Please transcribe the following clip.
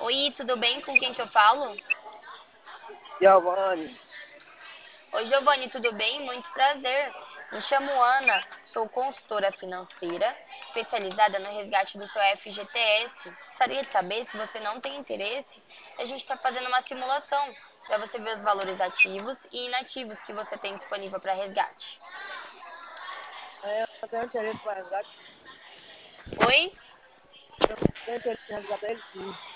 Oi, tudo bem? Com quem que eu falo? Giovanni, Oi, Giovanni, tudo bem? Muito prazer. Me chamo Ana, sou consultora financeira, especializada no resgate do seu FGTS. Gostaria de saber se você não tem interesse, a gente está fazendo uma simulação para você ver os valores ativos e inativos que você tem disponível para resgate. eu tenho interesse para resgate, Oi? tenho interesse em resgatar ele sim.